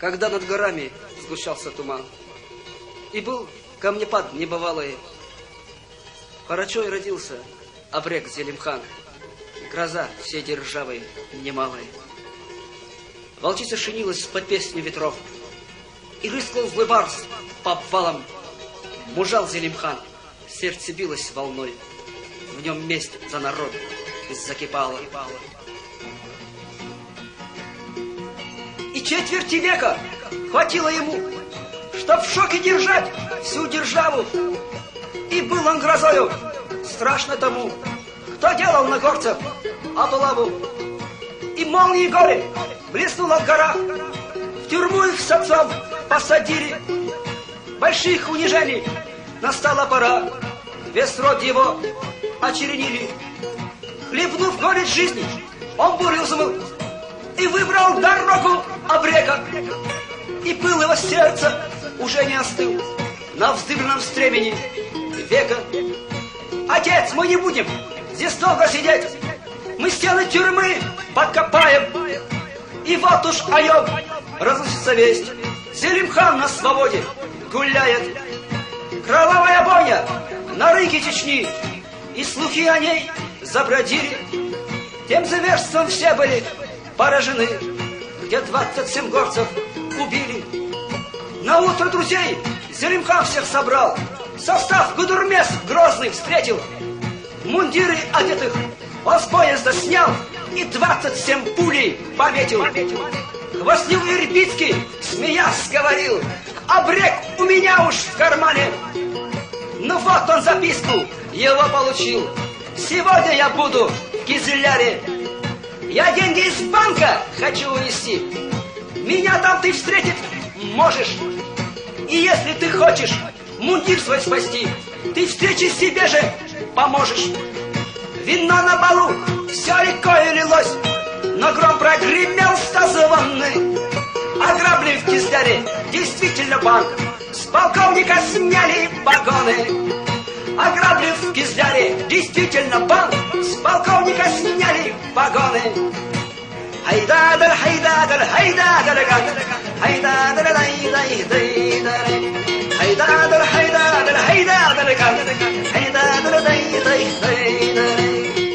когда над горами сгущался туман, и был камнепад небывалый. Парачой родился Абрек Зелимхан, гроза всей державы немалой. Волчица шинилась под песню ветров, и рыскал злой барс по обвалам. Мужал Зелимхан, сердце билось волной, в нем месть за народ закипала. И четверти века хватило ему, чтоб в шоке держать всю державу. И был он грозою, страшно тому, кто делал на горцев облаву. И молнии горе блеснуло в горах, в тюрьму их с отцом посадили. Больших унижений настала пора, весь род его очеренили. Хлебнув горечь жизни, он бурю взмыл и выбрал дорогу Абрека. И пыл его сердца уже не остыл на вздыбленном стремени века. Отец, мы не будем здесь долго сидеть, мы стены тюрьмы подкопаем. И вот уж о нем разносится весть, Зелимхан на свободе гуляет. Кровавая бойня на рынке Чечни, и слухи о ней забродили. Тем зверством все были поражены, где 27 горцев убили. На утро друзей Зелимхан всех собрал, состав гудурмес грозный встретил. Мундиры одетых он с поезда снял и 27 пулей пометил. Хвастливый Ирбитский, смеясь, говорил: Абрек у меня уж в кармане. Ну вот он записку его получил: сегодня я буду в Кизляре. Я деньги из банка хочу унести, меня там ты встретить можешь. И если ты хочешь мундир свой спасти, ты встречи себе же поможешь. Вино на балу все рекой лилось, но гром прогремел стазвонный. Ограбли в Кизляре действительно банк, с полковника сняли погоны. Ограбли в Кизляре действительно банк, с полковника сняли погоны. Хайдадаль, хайдадаль, хайдадаль, хайдадаль, хайдадаль, хайдадаль, хайдадаль, хайдадаль, хайдадаль.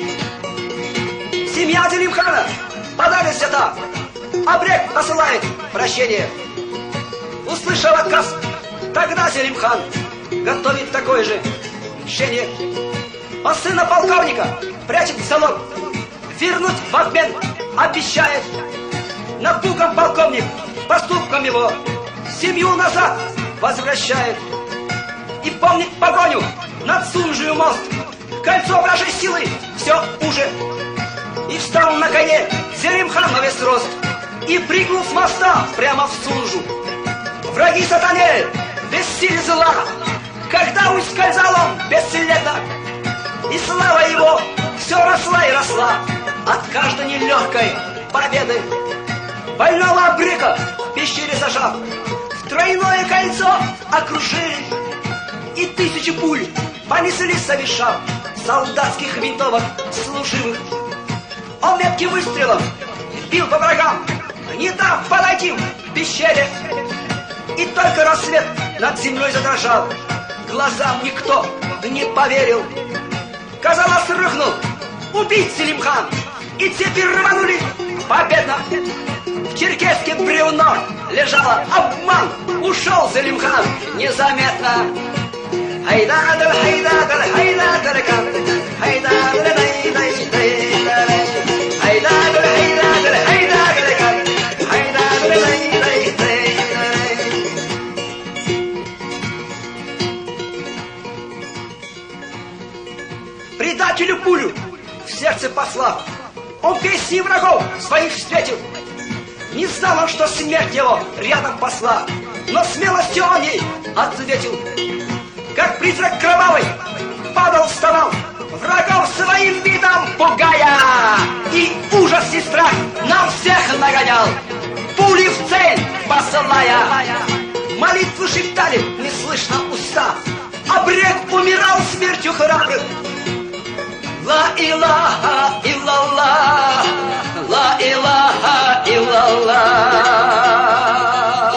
Семья Зелимхана подали сюда, Абрек посылает прощение. Услышал отказ, тогда Зелимхан готовит такое же мщение. Он сына полковника прячет в залог, вернуть в обмен обещает. Напуган полковник поступком его, семью назад возвращает. И помнит погоню над Сунжию мост, кольцо вражей силы все уже. И встал на коне Зелимхан на весь рост и прыгнул с моста прямо в Сунжу. Враги сатане без силы зла, когда ускользал он бесследно, и слава его все росла и росла от каждой нелегкой победы. Больного Абрека в пещере зажав, в тройное кольцо окружили, и 1000 пуль понеслись совершав солдатских винтовок служивых. Он метким выстрелом бил по врагам, не дав подойти к пещере. И только рассвет над землей задрожал, глазам никто не поверил. Казалось, рухнул убить Зелимхан, и цепи рванули победно. В черкеске бревно лежало обман, ушел Зелимхан незаметно. Хайдадаль, хайдадаль, хайдадаль, хайдадаль, хайдадаль, хайдадаль, хайдадаль, хайдадаль. Предателю пулю в сердце послав, он песни врагов своих встретил. Не знал он, что смерть его рядом посла, но смелостью он ей ответил. Как призрак кровавый падал, вставал, врагов своим видом пугая, и ужас и страх нам всех нагонял, пули в цель посылая. Молитвы шептали неслышно уста, Абрек умирал смертью храбрых. Ла илаха иллаллах, ла илаха иллаллах.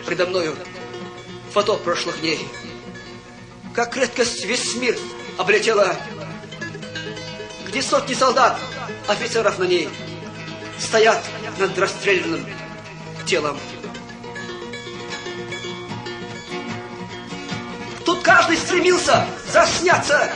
предо мною фото прошлых дней. Как редкость весь мир облетела, где сотни солдат, офицеров на ней стоят над расстрелянным телом. Тут каждый стремился засняться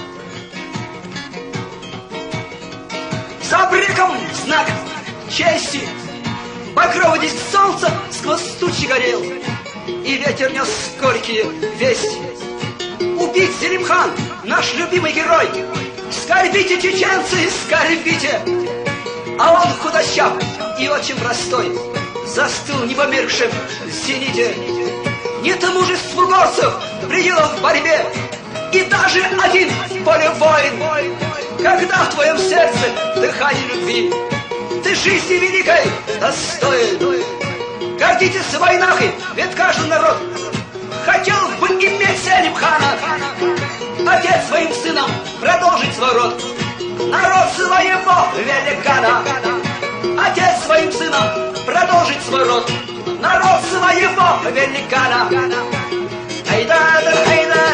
с обреком в знак чести. Багровый диск солнца сквозь тучи горел, и ветер нес горькие вести. Убит Зелимхан, наш любимый герой. Скорбите, чеченцы, скорбите. А он худощав и очень простой, застыл в непомеркшем зените. Нет мужеству горцев пределов в борьбе, и даже один в поле воин. Когда в твоем сердце дыхание любви, ты жизни великой достоин. Гордитесь войнахой, ведь каждый народ хотел бы иметь Зелимхана, отец своим сыном продолжить свой род. Народ своего великана, отец своим сыном продолжить свой род. Народ своего великана. Айда, айда.